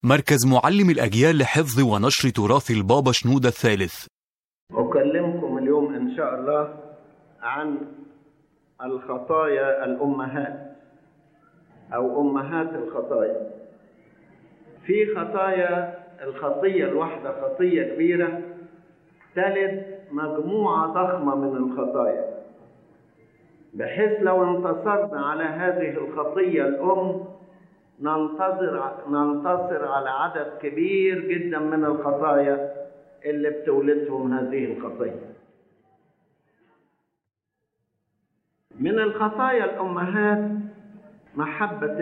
مركز معلم الأجيال لحفظ ونشر تراث البابا شنودة الثالث. أكلمكم اليوم إن شاء الله عن الخطايا الأمهات أو أمهات الخطايا. في خطايا، الخطية الواحدة خطية كبيرة تلد مجموعة ضخمة من الخطايا، بحيث لو انتصرنا على هذه الخطية الأم ننتصر على عدد كبير جدا من الخطايا اللي بتولدهم هذه الخطية. من الخطايا الأمهات محبة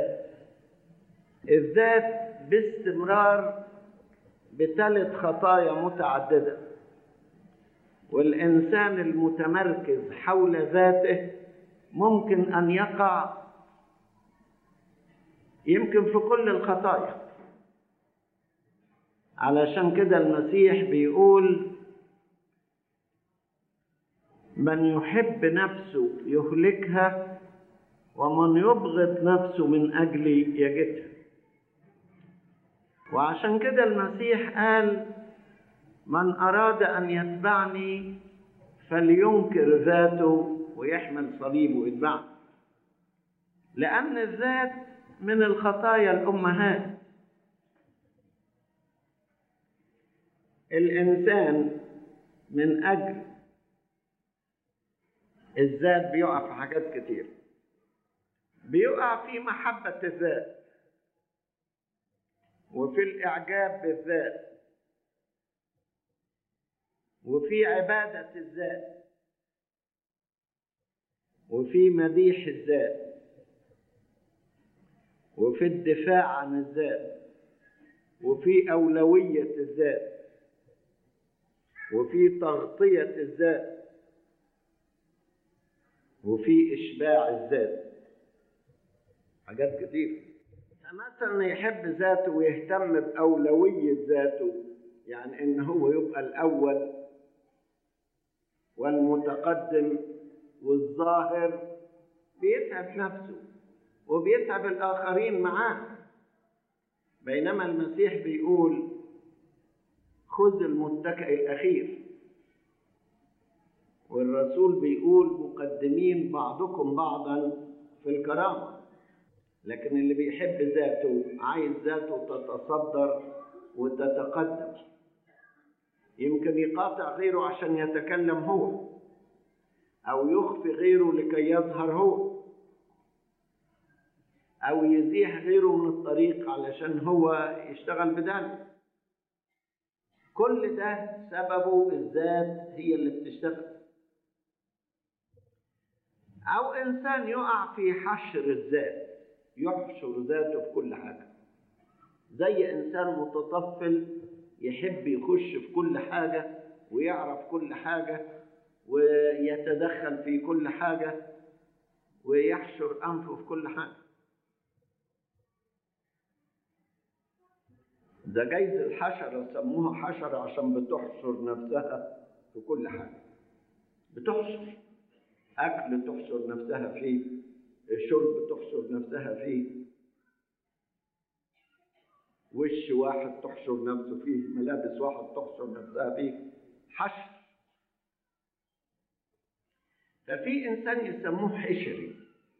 الذات باستمرار بتلد خطايا متعددة، والإنسان المتمركز حول ذاته ممكن أن يقع يمكن في كل الخطايا. علشان كده المسيح بيقول: من يحب نفسه يهلكها، ومن يبغض نفسه من أجلي يجدها. وعشان كده المسيح قال: من أراد أن يتبعني فلينكر ذاته ويحمل صليبه ويتبعني. لأن الذات من الخطايا الأمهات. الإنسان من أجل الذات بيقع في حاجات كتير. بيقع في محبة الذات، وفي الإعجاب بالذات، وفي عبادة الذات، وفي مديح الذات، وفي الدفاع عن الذات، وفي أولوية الذات، وفي تغطية الذات، وفي إشباع الذات. حاجات كتير. مثلا يحب ذاته ويهتم بأولوية ذاته، يعني إن هو يبقى الأول والمتقدم والظاهر، بيتعب نفسه وبيتعب الآخرين معاه. بينما المسيح بيقول: خذ المتكئ الأخير. والرسول بيقول: مقدمين بعضكم بعضا في الكرامة. لكن اللي بيحب ذاته عايز ذاته تتصدر وتتقدم. يمكن يقاطع غيره عشان يتكلم هو، أو يخفي غيره لكي يظهر هو، أو يزيح غيره من الطريق علشان هو يشتغل بذلك. كل ده سببه الذات هي اللي بتشتغل. أو إنسان يقع في حشر الذات، يحشر ذاته في كل حاجة. زي إنسان متطفل يحب يخش في كل حاجة ويعرف كل حاجة ويتدخل في كل حاجة ويحشر أنفه في كل حاجة. ده جايز الحشرة سموها حشرة عشان بتحشر نفسها في كل حاجة. بتحشر أكل تحشر نفسها فيه، شرب تحشر نفسها فيه، وش واحد تحشر نفسه فيه، ملابس واحد تحشر نفسها فيه. حشر. ففي إنسان يسموه حشري.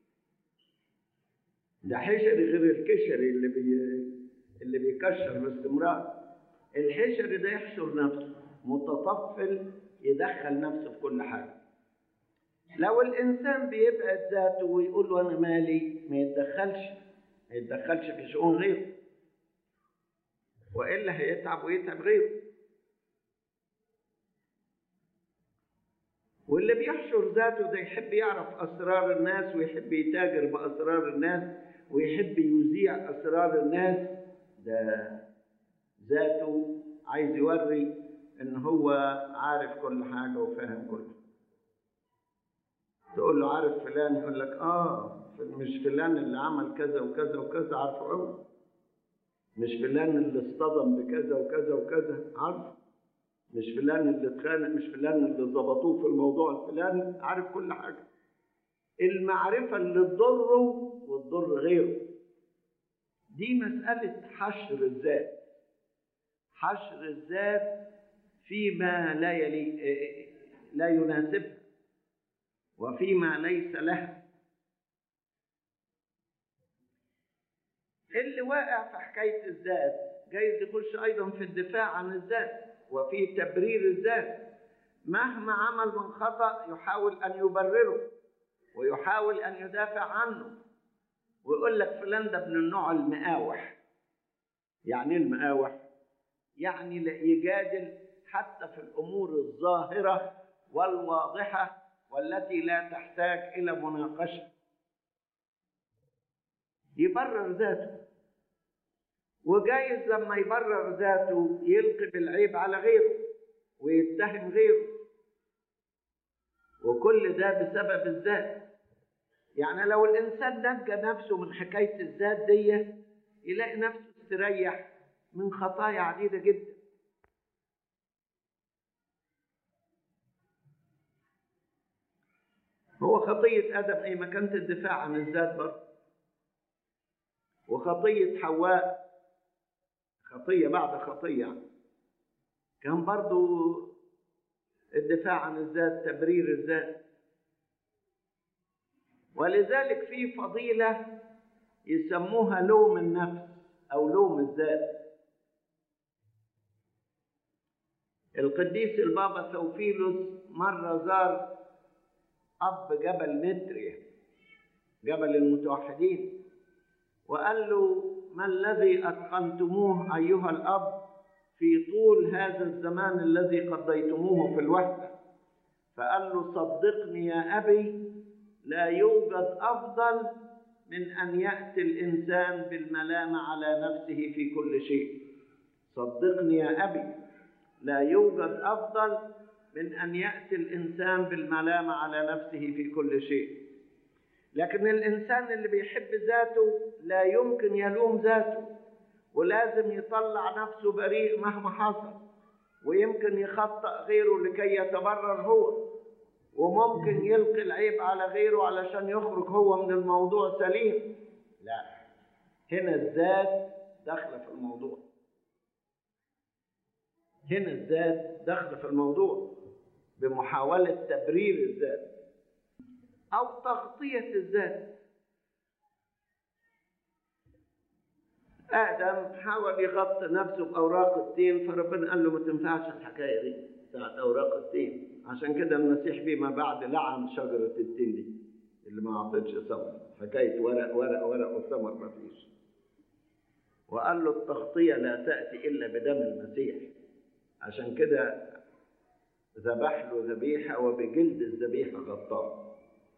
ده حشري غير الكشري اللي بيكشر باستمرار. الحشري ده يحشر نفسه، متطفل يدخل نفسه في كل حاجة. لو الإنسان بيبعد ذاته ويقول له أنا مالي، ما يتدخلش في شؤون غيره، وإلا هيتعب ويتعب غيره. واللي بيحشر ذاته ده يحب يعرف أسرار الناس، ويحب يتاجر بأسرار الناس، ويحب يذيع أسرار الناس. ده ذاته عايز يوري إن هو عارف كل حاجة وفاهم كل حاجة. تقول له عارف فلان، يقول لك مش فلان اللي عمل كذا وكذا وكذا، عارفه قوي. مش فلان اللي اصطدم بكذا وكذا وكذا، عارفه. مش فلان اللي اتخانق، مش فلان اللي ظبطوه في الموضوع الفلاني، عارف كل حاجة. المعرفة اللي تضره وتضر غيره، دي مسألة حشر الذات. حشر الذات فيما لا يناسبها وفيما ليس لها. اللي واقع في حكاية الذات جايز يخش أيضا في الدفاع عن الذات وفي تبرير الذات. مهما عمل من خطأ يحاول أن يبرره ويحاول أن يدافع عنه، ويقول لك فلان ده من النوع المقاوح. يعني ايه المقاوح؟ يعني يجادل حتى في الأمور الظاهرة والواضحة والتي لا تحتاج إلى مناقشة. يبرر ذاته، وجايز لما يبرر ذاته يلقي بالعيب على غيره ويتهم غيره، وكل ده بسبب الذات. يعني لو الإنسان نجى نفسه من حكاية الذات دي يلاقي نفسه استريح من خطايا عديدة جدا. هو خطية آدم إيه؟ ما كانت الدفاع عن الذات برضه. وخطية حواء خطية بعد خطية كان برضه الدفاع عن الذات، تبرير الذات. ولذلك في فضيلة يسموها لوم النفس أو لوم الذات. القديس البابا ثوفيلوس مرة زار أب جبل نتريا، جبل المتوحدين، وقال له: ما الذي أتقنتموه أيها الأب في طول هذا الزمان الذي قضيتموه في الوحدة؟ فقال له: صدقني يا أبي، لا يوجد أفضل من أن يأتي الإنسان بالملامة على نفسه في كل شيء. صدقني يا أبي، لا يوجد أفضل من أن يأتي الإنسان بالملامة على نفسه في كل شيء. لكن الإنسان اللي بيحب ذاته لا يمكن يلوم ذاته، ولازم يطلع نفسه بريء مهما حصل، ويمكن يخطئ غيره لكي يتبرر هو، وممكن يلقي العيب على غيره علشان يخرج هو من الموضوع سليم. لا، هنا الذات داخله في الموضوع. هنا الذات داخله في الموضوع بمحاولة تبرير الذات أو تغطية الذات. آدم حاول يغطي نفسه بأوراق التين، فربنا قال له: ما تنفعش الحكاية دي بتاعت أوراق التين. عشان كده المسيح فيما بعد لعن شجرة التين دي اللي ما عطتش ثمر. حكاية ورق ورق ورق وثمر ما فيش. وقال له: التغطية لا تأتي إلا بدم المسيح. عشان كده ذبح له ذبيحة وبجلد الذبيحة غطاه.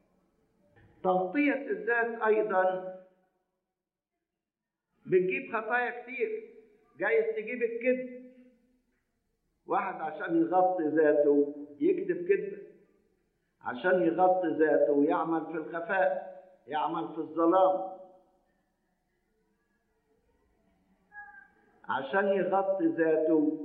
تغطية الذات أيضا بتجيب خطايا كتير. جايز تجيب الكذب. واحد عشان يغطي ذاته يكذب كذبة، عشان يغطي ذاته يعمل في الخفاء، يعمل في الظلام، عشان يغطي ذاته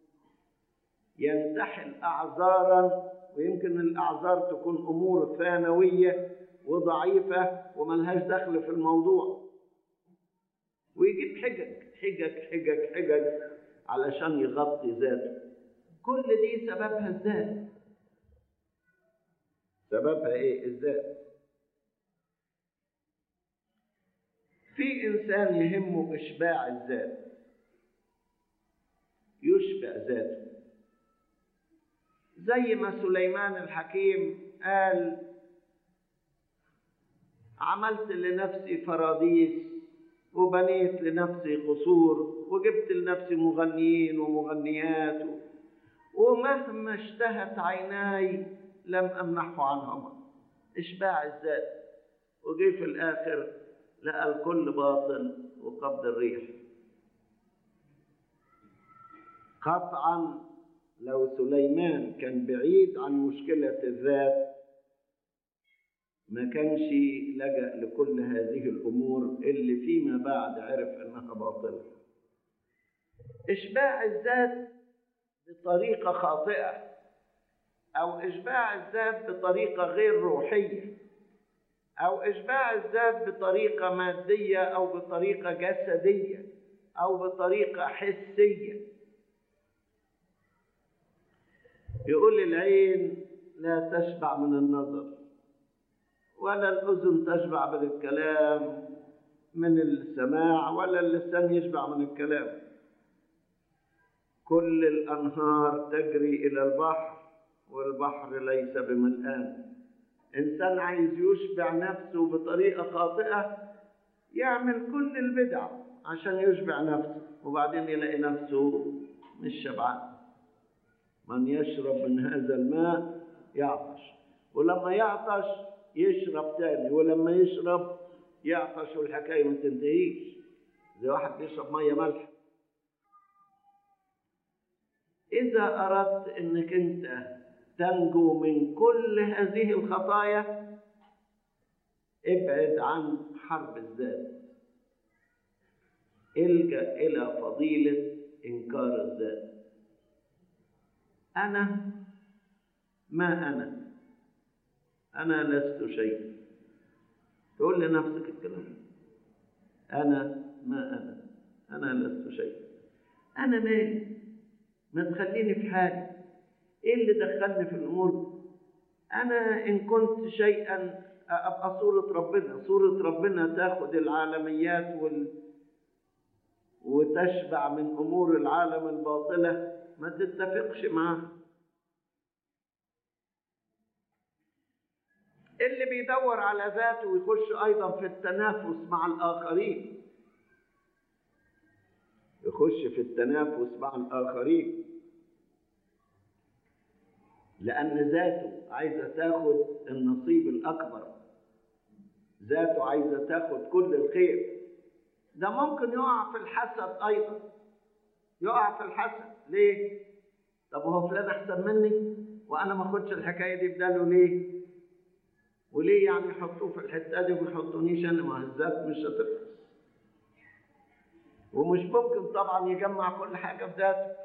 ينتحل أعذارا، ويمكن الأعذار تكون أمور ثانوية وضعيفة وملهاش دخل في الموضوع، ويجيب حجج علشان يغطي ذاته. كل دي سببها الذات. سببها ايه؟ الذات. في إنسان يهمه إشباع الذات، يشبع ذاته، زي ما سليمان الحكيم قال: عملت لنفسي فراديس وبنيت لنفسي قصور وجبت لنفسي مغنيين ومغنيات، ومهما اشتهت عيناي لم أمنحه عنهما. إشباع الذات. وجي في الآخر لقى الكل باطل وقبض الريح. قطعا لو سليمان كان بعيد عن مشكلة الذات ما كانش لجأ لكل هذه الأمور اللي فيما بعد عرف أنها باطلة. إشباع الذات بطريقة خاطئة أو إشباع الذات بطريقة غير روحية أو إشباع الذات بطريقة مادية أو بطريقة جسدية أو بطريقة حسية. يقول العين لا تشبع من النظر، ولا الأذن تشبع من الكلام من السماع، ولا اللسان يشبع من الكلام. كل الأنهار تجري إلى البحر، والبحر ليس بملآن. إنسان عايز يشبع نفسه بطريقة خاطئة يعمل كل البدع عشان يشبع نفسه، وبعدين يلاقي نفسه مش شبعان. من يشرب من هذا الماء يعطش، ولما يعطش يشرب تاني، ولما يشرب يعطش والحكاية ما تنتهيش، زي واحد بيشرب مية مالحة. إذا أردت أنك أنت تنجو من كل هذه الخطايا ابعد عن حرب الذات، الجأ إلى فضيلة إنكار الذات. أنا ما أنا لست شيء. تقول لنفسك الكلام، أنا ما أنا لست شيء. أنا مالي، ما تخليني في حالي. إيه اللي دخلني في الأمور؟ أنا إن كنت شيئا أبقى صورة ربنا. صورة ربنا تاخد العالميات وتشبع من أمور العالم الباطلة، ما تتفقش معها. اللي بيدور على ذاته ويخش أيضا في التنافس مع الآخرين، يخش في التنافس مع الآخرين، لأن ذاته عايزة تاخد النصيب الأكبر، ذاته عايزة تاخد كل الخير. ده ممكن يقع في الحسد أيضا، يقع في الحسد. ليه؟ طب هو فلان أحسن مني وأنا ما أخدش الحكاية دي بداله ليه؟ وليه يعني يحطوه في الحتة دي وما يحطونيش أنا؟ ما الذات مش هتخلص، ومش ممكن طبعا يجمع كل حاجة بذاته.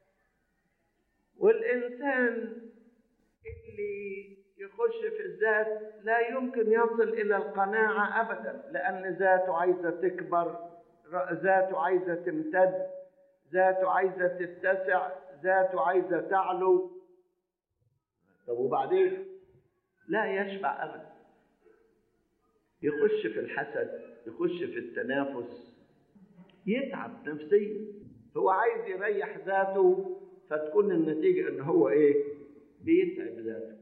والإنسان اللي يخش في الذات لا يمكن يصل إلى القناعة أبدا، لأن ذاته عايزة تكبر، ذاته عايزة تمتد، ذاته عايزة تتسع، ذاته عايزة تعلو. طب وبعدين لا يشبع أبدا. يخش في الحسد، يخش في التنافس، يتعب نفسيا. هو عايز يريح ذاته، فتكون النتيجة ان هو ايه؟ بيتعب ذاته.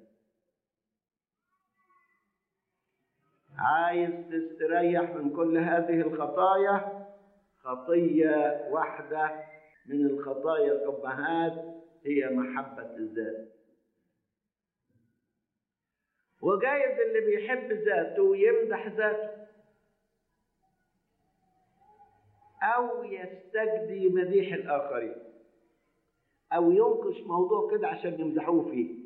عايز تستريح من كل هذه الخطايا، خطية واحدة من الخطايا الأمهات هي محبة الذات. وجايز اللي بيحب ذاته يمدح ذاته أو يستجدي مديح الآخرين، أو ينقش موضوع كده عشان يمدحوه فيه.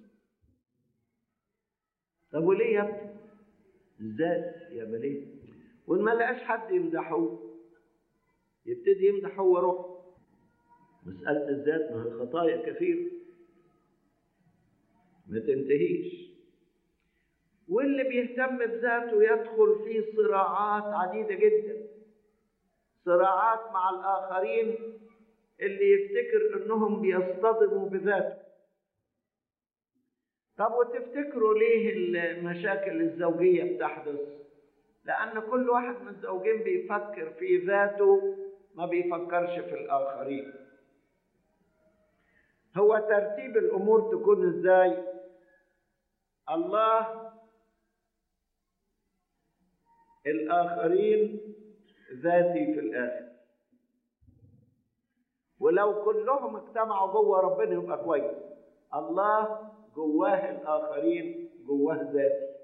طب وليه يا ابني؟ الذات يا بليه. وإن ما لقاش حد يمدحه يبتدي يمدح هو روحه. مسألة الذات ما هي خطايا كثيرة ما تنتهيش. واللي بيهتم بذاته يدخل في صراعات عديدة جدا، صراعات مع الآخرين اللي يفتكر انهم بيصطدموا بذاته. طب وتفتكروا ليه المشاكل الزوجية بتحدث؟ لأن كل واحد من الزوجين بيفكر في ذاته، ما بيفكرش في الآخرين. هو ترتيب الأمور تكون إزاي؟ الله، الآخرين، ذاتي في الآخر. ولو كلهم اجتمعوا جوه ربنا يبقى كويس. الله جواه الآخرين، جواه ذاتي،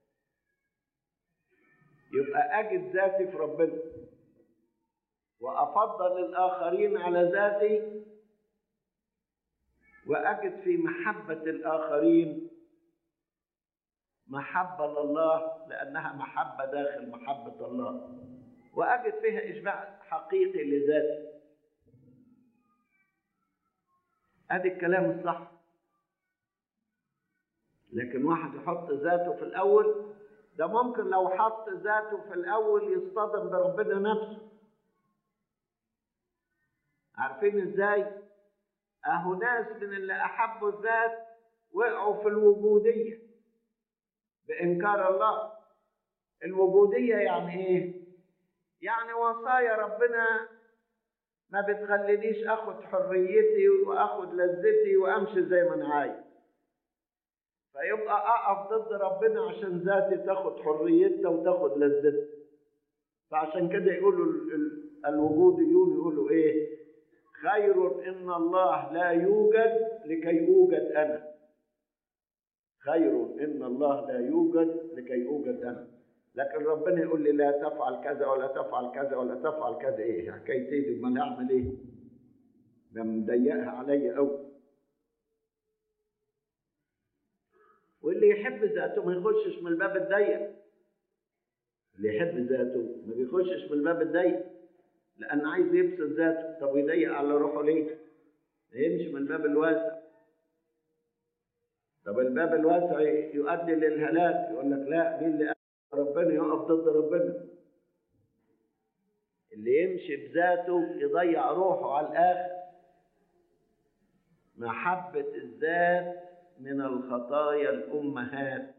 يبقى أجد ذاتي في ربنا وأفضل الآخرين على ذاتي، وأجد في محبة الآخرين محبة لله، لأنها محبة داخل محبة الله، وأجد فيها إشباع حقيقي لذاتي. هذا الكلام الصح. لكن واحد يحط ذاته في الأول، ده ممكن لو حط ذاته في الأول يصطدم بربنا نفسه. عارفين ازاي؟ اهو ناس من اللي احبوا الذات وقعوا في الوجودية بإنكار الله. الوجودية يعني ايه؟ يعني وصايا ربنا ما بتخلينيش اخد حريتي واخد لذتي وامشي زي ما انا عايز، فيبقى اقف ضد ربنا عشان ذاتي تاخد حريتها وتاخد لذتها. فعشان كده يقولوا الوجوديون يقولوا ايه؟ خير ان الله لا يوجد لكي اوجد انا. خير ان الله لا يوجد لكي اوجد انا. لكن ربنا يقول لي لا تفعل كذا ولا تفعل كذا ولا تفعل كذا، ايه حكايتي دي؟ امال هعمل ايه؟ ده مضيقها عليا قوي. واللي يحب ذاته ما يخشش من الباب الضيق. اللي يحب ذاته ما بيخشش من الباب الضيق، لان عايز يبسط ذاته. طب ويضيق على روحه ليه؟ يمشي من الباب الواسع. طب الباب الواسع يؤدي للهلاك. يقول لك لا، مين اللي قال ربنا يقف ضد ربنا؟ اللي يمشي بذاته يضيع روحه على الآخر. محبة الذات من الخطايا الأمهات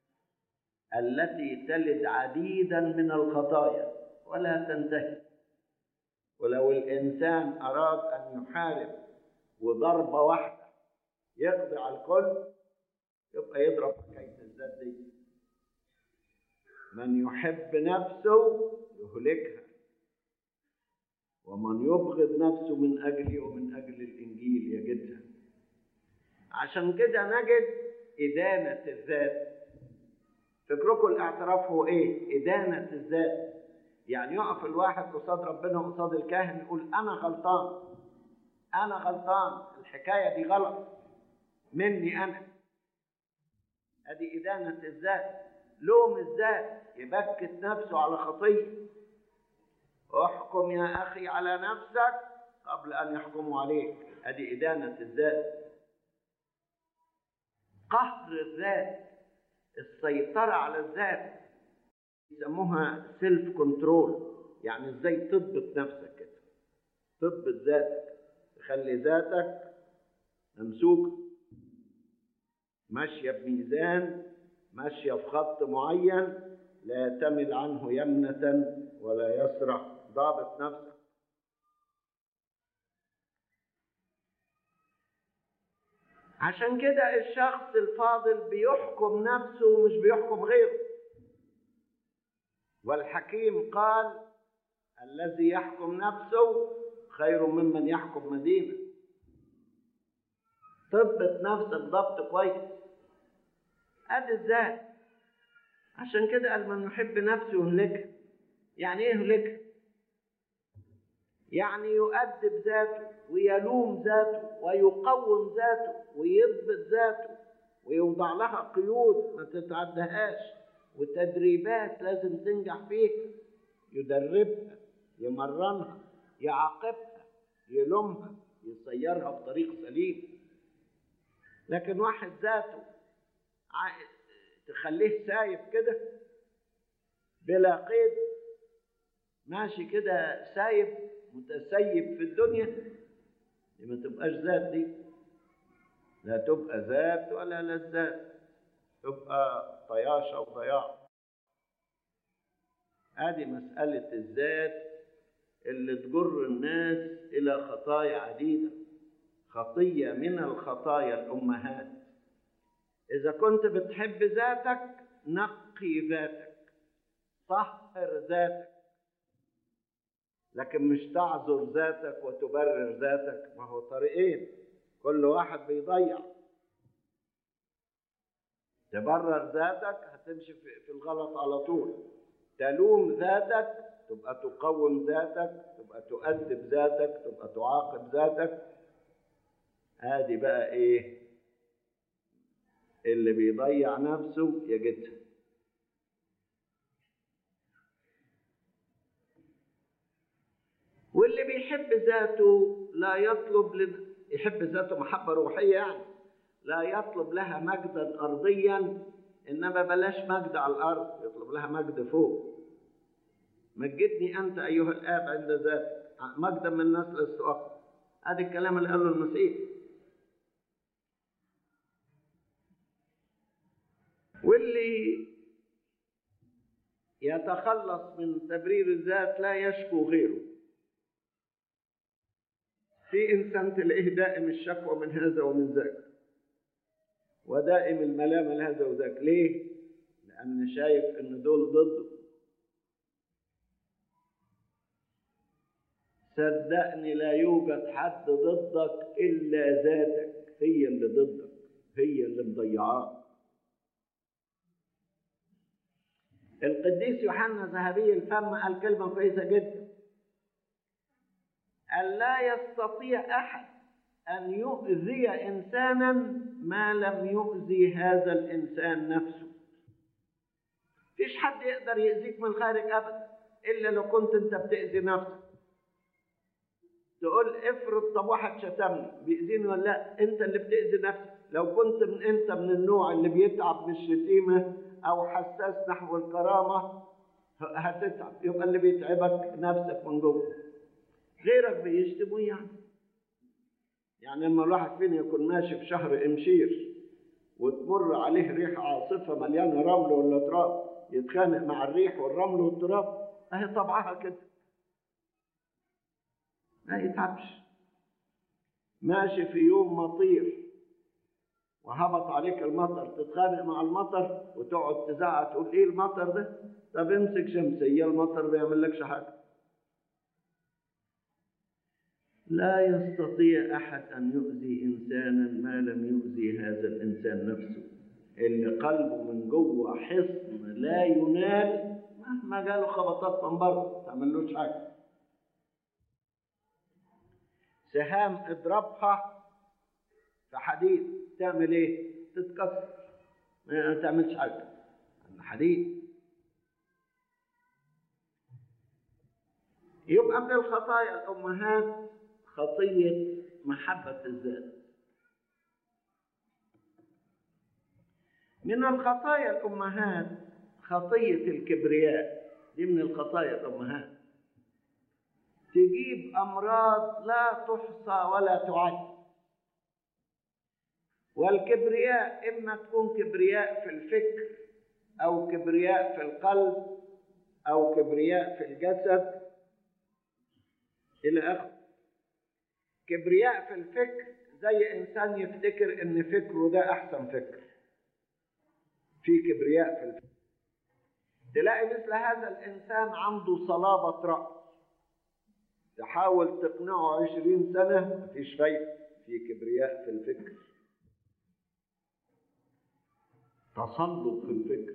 التي تلد عديدا من الخطايا ولا تنتهي. ولو الإنسان أراد أن يحارب وضربة واحدة يقضي على الكل، يبقى يضرب حكاية الذات دي. من يحب نفسه يهلكها، ومن يبغض نفسه من أجلي ومن أجل الإنجيل يجدها. عشان كده نجد إدانة الذات. فكركم الاعتراف هو إيه؟ إدانة الذات. يعني يقف الواحد قصاد ربنا وقصاد الكاهن يقول أنا غلطان، أنا غلطان، الحكاية دي غلط مني أنا. هذه إدانة الذات، لوم الذات، يبكت نفسه على خطية. احكم يا أخي على نفسك قبل أن يحكموا عليك. هذه إدانة الذات. قهر الذات، السيطرة على الذات، يسموها سيلف كنترول. يعني ازاي تضبط نفسك كده، تضبط ذاتك، تخلي ذاتك ممسوكة، ماشية بميزان، ماشية في خط معين، لا تمل عنه يمنة ولا يسرع. ضابط نفسك. عشان كده الشخص الفاضل بيحكم نفسه ومش بيحكم غيره. والحكيم قال الذي يحكم نفسه خير ممن يحكم مدينة. ضبط نفسك ضبط كويس. ادي الذات. عشان كده قال من يحب نفسه يهلكها. يعني ايه يهلكها؟ يعني يؤدب ذاته ويلوم ذاته ويقوم ذاته ويضبط ذاته ويوضع لها قيود ما تتعدهاش وتدريبات لازم تنجح فيها. يدربها، يمرنها، يعاقبها، يلومها، يسيرها بطريق سليم. لكن واحد ذاته تخليه سايب كده بلا قيد، ماشي كده سايب متسيب في الدنيا، دي ما تبقاش ذات. دي لا تبقى ذات ولا لذات، تبقى طياشة وضياع. هذه مسألة الذات اللي تجر الناس إلى خطايا عديدة. خطية من الخطايا الأمهات. إذا كنت بتحب ذاتك نقي ذاتك، طهر ذاتك، لكن مش تعذر ذاتك وتبرر ذاتك. ما هو طريقين، كل واحد بيضيع. تبرر ذاتك هتمشي في الغلط على طول. تلوم ذاتك تبقى تقوم ذاتك، تبقى تؤدب ذاتك، تبقى تعاقب ذاتك. هذه بقى ايه؟ اللي بيضيع نفسه يجدها. واللي بيحب ذاته لا يطلب يحب ذاته محبة روحية، يعني لا يطلب لها مجدا أرضيا إنما بلاش مجد على الأرض، يطلب لها مجد فوق. مجدني أنت أيها الآب عند ذاتك مجدا من نسل السواق. هذا الكلام اللي قاله المسيح. واللي يتخلص من تبرير الذات لا يشكو غيره. في إنسان تلاقيه دائم الشكوى من هذا ومن ذاك، ودائم الملامة لهذا وذاك. ليه؟ لأن شايف إن دول ضده. صدقني لا يوجد حد ضدك إلا ذاتك، هي اللي ضدك، هي اللي مضيعاك. القديس يوحنا ذهبي الفم قال كلمة كويسة جدا، قال لا يستطيع أحد أن يؤذي إنسانا ما لم يؤذي هذا الإنسان نفسه. فيش حد يقدر يأذيك من الخارج أبدا إلا لو كنت أنت بتأذي نفسك. تقول افرض طب واحد شتمني بيأذيني ولا لا؟ أنت اللي بتأذي نفسك. لو كنت أنت من النوع اللي بيتعب من الشتيمة أو حساس نحو الكرامة هتتعب، يبقى اللي بيتعبك نفسك من جوه. غيرك بيشتموا يعني لما الواحد فينا يكون ماشي في شهر إمشير وتمر عليه ريح عاصفة مليانة رمل ولا تراب، يتخانق مع الريح والرمل والتراب، اهي طبعها كده، ما يتعبش. ماشي في يوم مطير وهبط عليك المطر، تتخانق مع المطر وتقعد تزعق تقول ايه المطر ده؟ طب امسك شمسية، المطر ما يعملكش حاجة. لا يستطيع أحد أن يؤذي إنسانا ما لم يؤذي هذا الإنسان نفسه. اللي قلبه من جوه حصن لا ينال، مهما جاله خبطات من بره ما تعملوش حاجة. سهام اضربها في حديد تعمل ايه؟ تتكسر، ما تعملش حاجة. الحديد. يبقى من الخطايا الأمهات خطية محبة الذات. من الخطايا الأمهات خطية الكبرياء، دي من الخطايا الأمهات، تجيب أمراض لا تحصى ولا تعد. والكبرياء إما تكون كبرياء في الفكر أو كبرياء في القلب أو كبرياء في الجسد إلى آخره. كبرياء في الفكر زي إنسان يفتكر إن فكره ده أحسن فكر، في كبرياء في الفكر. تلاقي مثل هذا الإنسان عنده صلابة رأس، تحاول تقنعه 20 سنة مفيش فايدة، في كبرياء في الفكر. تصلب في الفكر.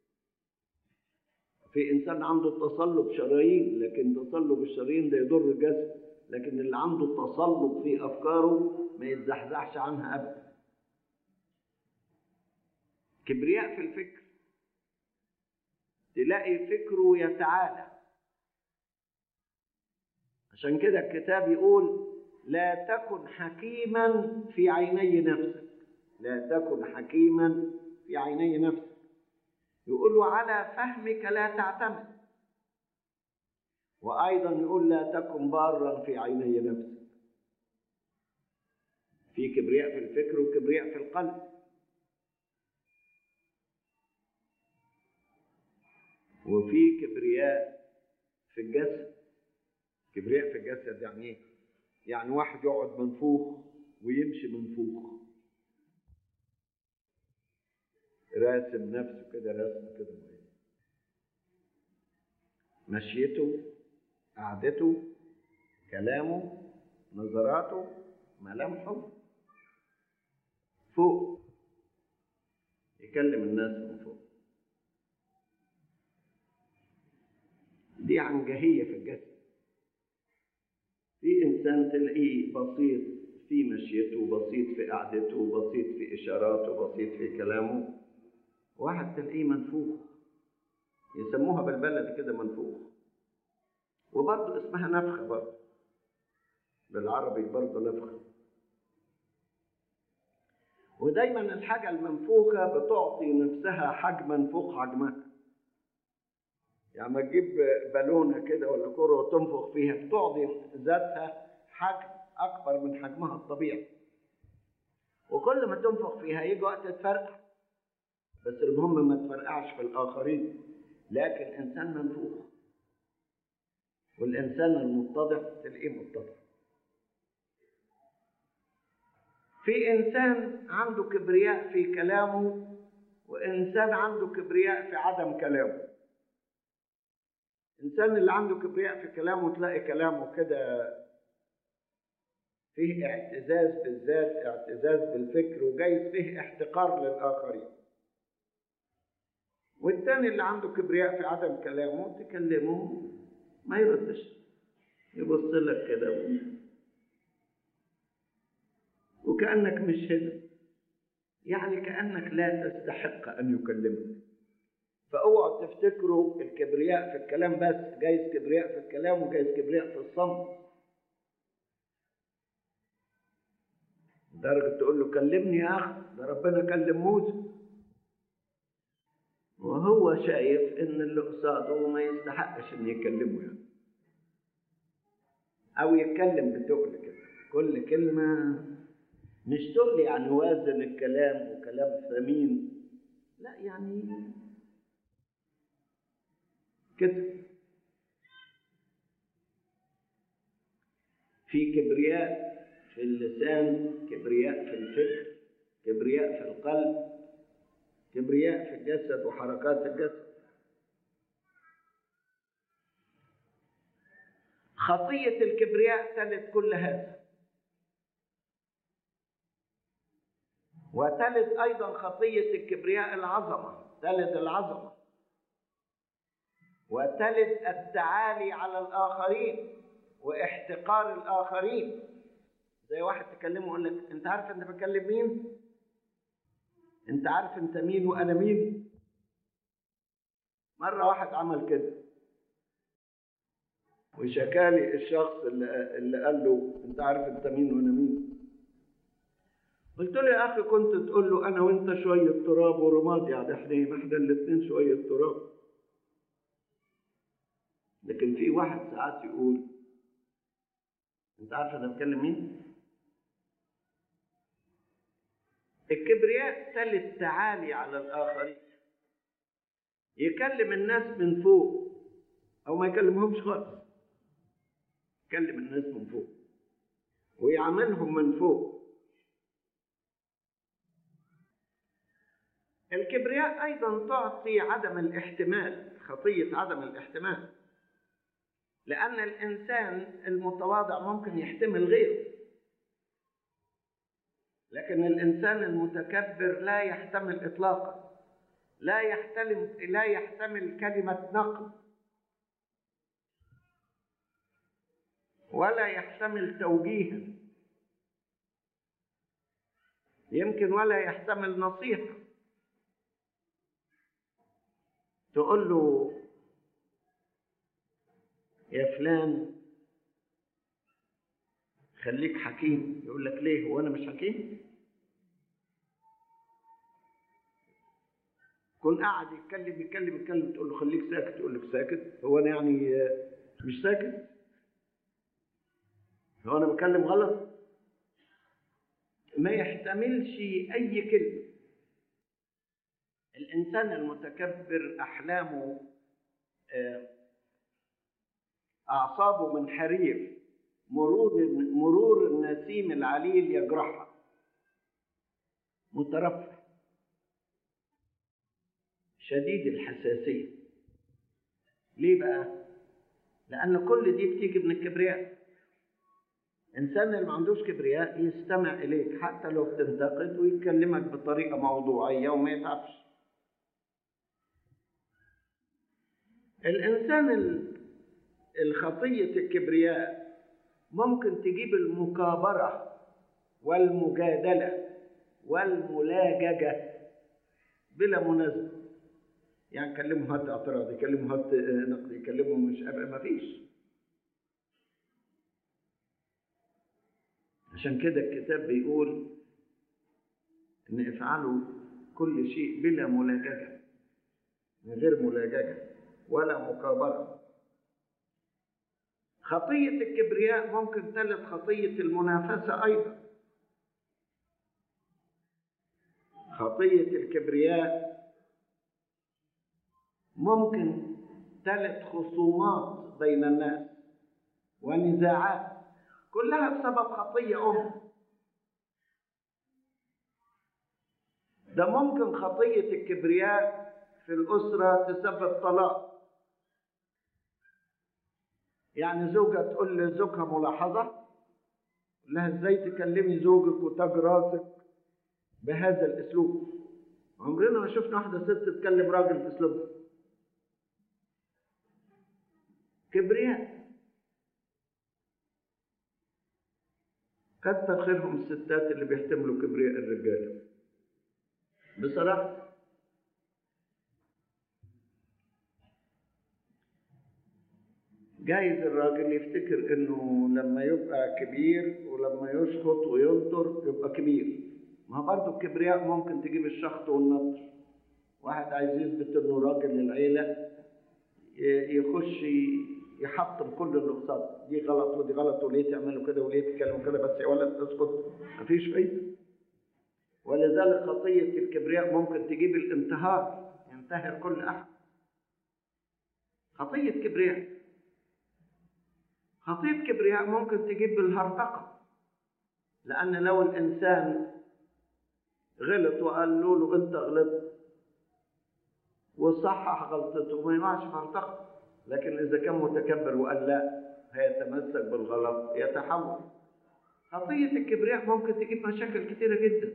في إنسان عنده تصلب شرايين، لكن تصلب الشرايين ده يضر الجسد، لكن اللي عنده تصلب في أفكاره ما يتزحزحش عنها أبدا. كبرياء في الفكر، تلاقي فكره يتعالى. عشان كده الكتاب يقول لا تكن حكيما في عيني نفسك، لا تكن حكيما في عيني نفسك. يقول على فهمك لا تعتمد. وأيضا يقول لا تكن بارا في عيني نفسك. في كبرياء في الفكر وكبرياء في القلب. وفي كبرياء في الجسد. كبرياء في الجسد يعني ايه؟ يعني واحد يقعد منفوخ ويمشي منفوخ، راسم نفسه كده رسم كده، مشيته، قعدته، كلامه، نظراته، ملامحه فوق، يكلم الناس من فوق. دي عنجهية في الجسد. في إنسان تلاقيه بسيط في مشيته، بسيط في قعدته، بسيط في إشاراته، بسيط في كلامه. واحد تلاقيه منفوخ، يسموها بالبلد كده منفوخ. وبرضه اسمها نفخة، برضه بالعربي برضه نفخة. ودايما الحاجة المنفوخة بتعطي نفسها حجما فوق حجمها. يعني ما تجيب بالونة كده ولا كرة وتنفخ فيها بتعطي ذاتها حجم أكبر من حجمها الطبيعي، وكل ما تنفخ فيها يجي وقت تفرقع، بس المهم ما تفرقعش في الآخرين. لكن إنسان منفوخ، والإنسان المتضع تلاقيه متضع. في إنسان عنده كبرياء في كلامه، وإنسان عنده كبرياء في عدم كلامه. الإنسان اللي عنده كبرياء في كلامه تلاقي كلامه كده فيه اعتزاز بالذات، اعتزاز بالفكر، وجايز فيه احتقار للآخرين. والتاني اللي عنده كبرياء في عدم كلامه تكلمه ما يردش، يبص لك كده وكأنك مش هنا، يعني كأنك لا تستحق أن يكلمك. فاوعوا تفتكروا الكبرياء في الكلام بس، جايز كبرياء في الكلام وجايز كبرياء في الصمت. لدرجة تقول له كلمني يا أخي، ده ربنا كلم موسى، وهو شايف إن اللي قصاده ما يستحقش إن يكلمه يعني. أو يتكلم بتقل كده، كل كلمة مش تقل يعني وازن الكلام وكلام ثمين، لا يعني كده. في كبرياء في اللسان، كبرياء في الفكر، كبرياء في القلب، كبرياء في الجسد وحركات الجسد. خطية الكبرياء تلد كل هذا، وتلد أيضا خطية الكبرياء العظمة، تلد العظمة، وتلد التعالي على الآخرين واحتقار الآخرين. زي واحد تكلمه يقول لك أنت عارف أنت بتكلم مين؟ أنت عارف أنت مين وأنا مين؟ مرة واحد عمل كده وشكالي الشخص اللي قال له أنت عارف أنت مين وأنا مين. قلت له يا أخي كنت تقول له أنا وأنت شوية تراب ورماد، يعني إحنا الاثنين شوية تراب. لكن في واحد ساعات يقول أنت عارف أنا بكلم مين؟ الكبرياء تل التعالي على الآخرين، يكلم الناس من فوق أو ما يكلمهمش خالص، يكلم الناس من فوق ويعاملهم من فوق. الكبرياء أيضا تعطي عدم الاحتمال، خطية عدم الاحتمال، لأن الإنسان المتواضع ممكن يحتمل غيره، لكن الإنسان المتكبر لا يحتمل إطلاقا، لا يحتمل كلمة نقد، ولا يحتمل توجيها، يمكن ولا يحتمل نصيحة. تقول له يا فلان خليك حكيم، يقول لك ليه هو أنا مش حكيم؟ كن قاعد يتكلم تقول له خليك ساكت، يقول لك ساكت؟ هو أنا يعني مش ساكت؟ هو أنا بكلم غلط؟ ما يحتملش أي كلمة. الإنسان المتكبر أحلامه أعصابه من حرير، مرور النسيم العليل يجرحها، مترفع، شديد الحساسية. ليه بقى؟ لأن كل دي بتيجي من الكبرياء. إنسان اللي ما عندوش كبرياء يستمع إليك حتى لو بتنتقد ويكلمك بطريقة موضوعية وما يتعبش. الإنسان الخطية الكبرياء ممكن تجيب المكابرة والمجادلة والملاججة بلا مناسبة. يعني يكلموا هات اعتراض، يكلموا هات نقد، يكلموا مش ما فيش. عشان كده الكتاب بيقول إن افعلوا كل شيء بلا ملاججة، من غير ملاججة ولا مكابرة. خطية الكبرياء ممكن تلد خطية المنافسة أيضا. خطية الكبرياء ممكن تلد خصومات بين الناس ونزاعات، كلها بسبب خطية ده ممكن خطية الكبرياء في الأسرة تسبب طلاق. يعني زوجة تقول لزوجها ملاحظة، لها ازاي تكلمي زوجك وتاج راسك بهذا الاسلوب؟ عمرنا ما شفنا واحدة ست تكلم راجل باسلوبها. كبرياء. كتر خيرهم الستات اللي بيحتملوا كبرياء الرجال بصراحة. جايز الراجل يفتكر انه لما يبقى كبير ولما يشخط وينطر يبقى كبير. ما برضه الكبرياء ممكن تجيب الشخط والنطر. واحد عايز يثبت انه راجل للعيلة يخش يحطم كل اللي قصاده، دي غلط ودي غلط، وليه تعملوا كده وليه تتكلموا كده، بس يا ولد اسكت، مفيش فايدة. ولذلك خطية الكبرياء ممكن تجيب الانتهار، ينتهر كل احد. خطية كبرياء. خطية كبرياء ممكن تجيب الهرطقة، لأن لو الإنسان غلط وقال له أنت غلطت وصحح غلطته ما يقعش في هرطقة. لكن إذا كان متكبر وقال لا، هيتمسك بالغلط يتحول. خطية الكبرياء ممكن تجيب مشاكل كثيرة جدا.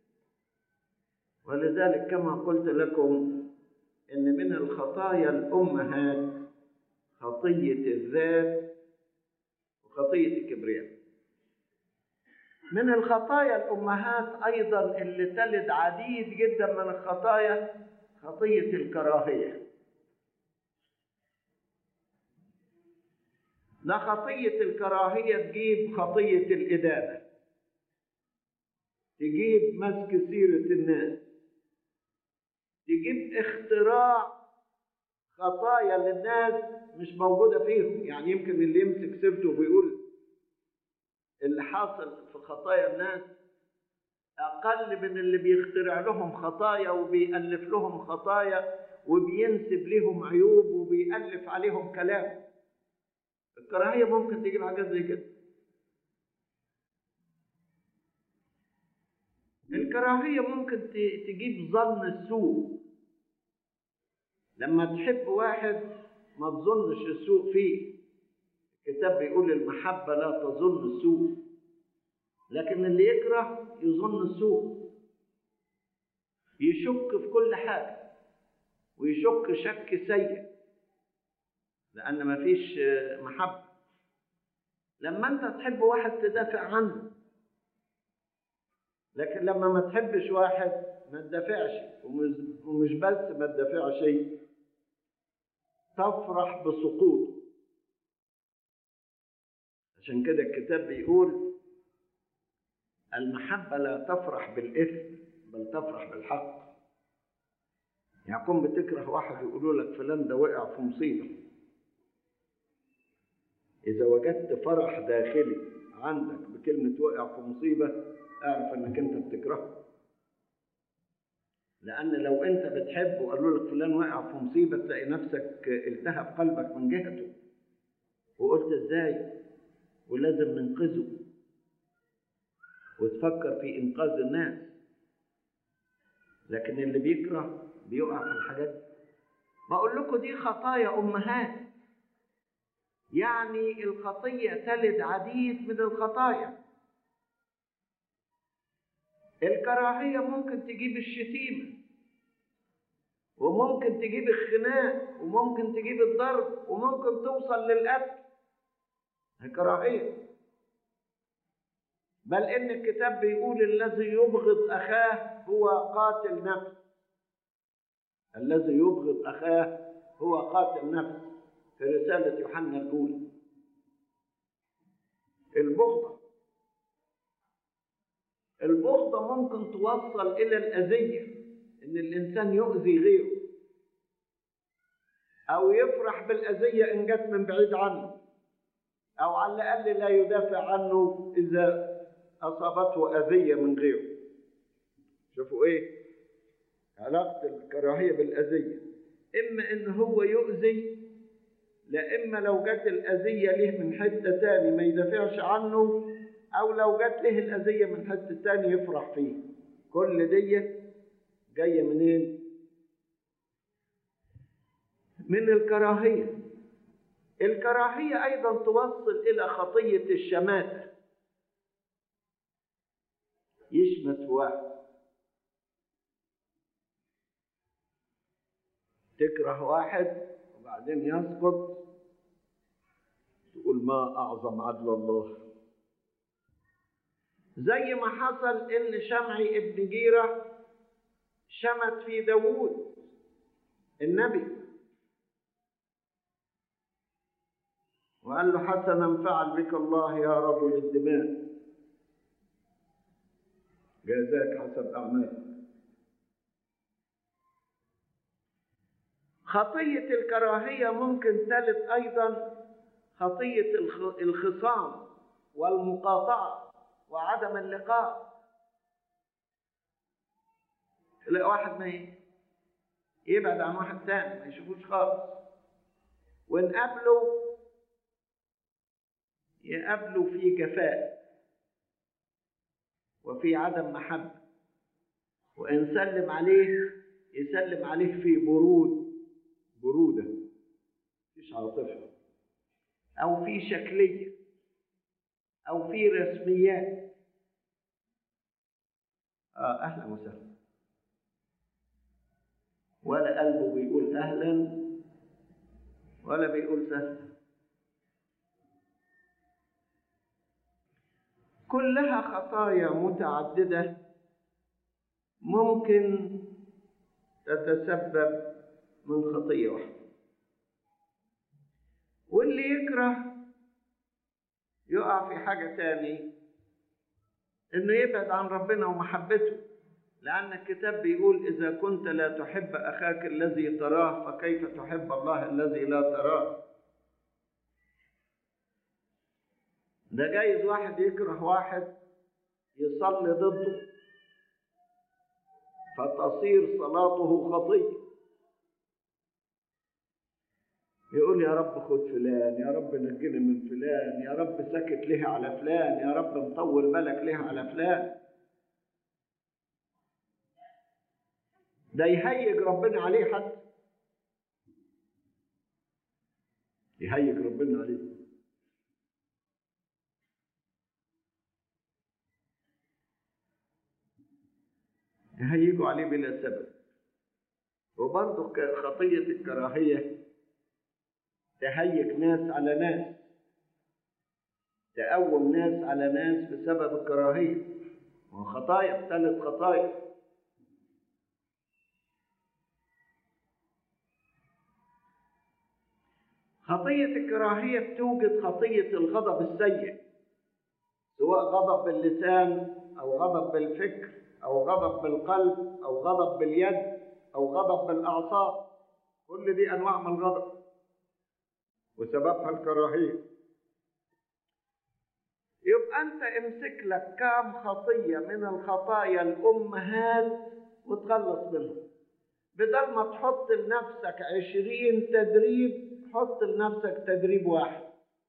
ولذلك كما قلت لكم إن من الخطايا الأمهات خطية الذات وخطية الكبرياء. من الخطايا الأمهات أيضا اللي تلد عديد جدا من الخطايا خطية الكراهية. لا، خطية الكراهية تجيب خطية الإدانة، تجيب مسك سيرة الناس، تجيب اختراع خطايا للناس مش موجودة فيهم. يعني يمكن اللي يمسك سيرته وبيقول اللي حاصل في خطايا الناس أقل من اللي بيخترع لهم خطايا وبيألف لهم خطايا وبينسب لهم عيوب وبيألف عليهم كلام. الكراهية ممكن تجيب حاجات زي كده. الكراهية ممكن تجيب ظن السوء. لما تحب واحد ما تظنش السوء فيه. الكتاب بيقول المحبة لا تظن السوء، لكن اللي يكره يظن السوء، يشك في كل حاجة ويشك شك سيء لأن ما فيش محبة. لما أنت تحب واحد تدافع عنه، لكن لما ما تحبش واحد ما تدافعش، ومش بس ما تدافعش، تفرح بسقوطه. عشان كده الكتاب بيقول المحبة لا تفرح بالإثم بل تفرح بالحق. يعني كون بتكره واحد يقولوا لك فلان ده وقع في مصيبة، إذا وجدت فرح داخلي عندك بكلمة وقع في مصيبة اعرف انك انت بتكرهه. لأن لو انت بتحبه وقالوا لك فلان وقع في مصيبة تلاقي نفسك التهب قلبك من جهته وقلت ازاي ولازم ننقذه وتفكر في إنقاذ الناس. لكن اللي بيكره بيقع في الحاجات دي. بقول لكم دي خطايا أمهات. يعني الخطية تلد عديد من الخطايا. الكراهية ممكن تجيب الشتيمة، وممكن تجيب الخناق، وممكن تجيب الضرب، وممكن توصل للقتل. الكراهية. بل إن الكتاب بيقول الذي يبغض أخاه هو قاتل نفس. الذي يبغض أخاه هو قاتل نفس، في رسالة يوحنا الأولى. البغضة. البغضة ممكن توصل إلى الأذية، إن الإنسان يؤذي غيره أو يفرح بالأذية إن جت من بعيد عنه، أو على الأقل لا يدافع عنه إذا أصابته أذية من غيره. شوفوا إيه علاقة الكراهية بالأذية، إما إن هو يؤذي، لا إما لو جت الأذية له من حتة تاني ما يدافعش عنه، أو لو جت له الأذية من حتة تاني يفرح فيه. كل دي جاية منين؟ من الكراهية. الكراهية أيضا توصل إلى خطية الشماتة، يشمت واحد، تكره واحد وبعدين يسقط، تقول ما أعظم عدل الله. زي ما حصل إن شمعي ابن جيرة شمت في داوود النبي وقال له حسنا فعل بك الله يا رجل الدماء، جازاك حسب أعمالك. خطية الكراهية ممكن تلد أيضا خطية الخصام والمقاطعة وعدم اللقاء. تلاقي واحد ما يبعد عن واحد تاني، ما يشوفوش خالص، وإن يقابلوا في جفاء وفي عدم محبة، وإن سلم عليه يسلم عليه في برودة، مفيش عاطفة، أو في شكلية، أو في رسميات. أهلا وسهلا، ولا قلبه بيقول أهلا ولا بيقول سهلا. كلها خطايا متعددة ممكن تتسبب من خطية واحدة. واللي يكره يقع في حاجة تاني، إنه يبعد عن ربنا ومحبته، لأن الكتاب بيقول إذا كنت لا تحب أخاك الذي تراه فكيف تحب الله الذي لا تراه. ده جايز واحد يكره واحد يصلي ضده فتصير صلاته خطية، يقول يا رب خد فلان، يا رب نجينا من فلان، يا رب سكت ليه على فلان، يا رب مطول بالك ليه على فلان. ده يهيج ربنا عليه، حتى يهيج ربنا عليه. يهيجوا عليه بلا سبب. وبرضه خطية الكراهية تهيج ناس على ناس، تقوم ناس على ناس بسبب الكراهية، وخطايا 3 خطايا. خطية الكراهية بتوجد خطية الغضب السيء، سواء غضب باللسان أو غضب بالفكر أو غضب بالقلب أو غضب باليد أو غضب بالأعصاب. كل دي أنواع من الغضب وسببها الكراهية. يبقى أنت امسك لك كام خطية من الخطايا الأمهات وتخلص منهم، بدل ما تحط لنفسك 20 تدريب، حط لنفسك تدريب واحد.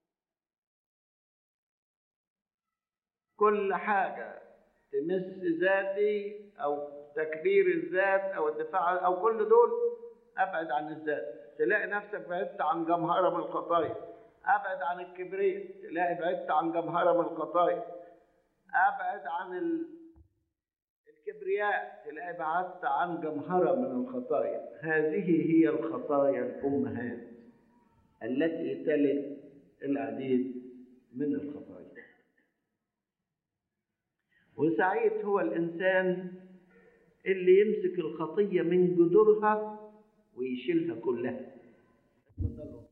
كل حاجة تمس ذاتي أو تكبير الذات أو الدفاع أو كل دول، أبعد عن الذات، تلاقي نفسك بعدت عن جمهرة من الخطايا. أبعد عن الكبرياء، تلاقي بعدت عن جمهرة من الخطايا. أبعد عن الكبرياء، تلاقي بعدت عن جمهرة من الخطايا. هذه هي الخطايا الأمهات التي تلد العديد من الخطايا. وسعيد هو الإنسان اللي يمسك الخطية من جذورها ويشيلها كلها.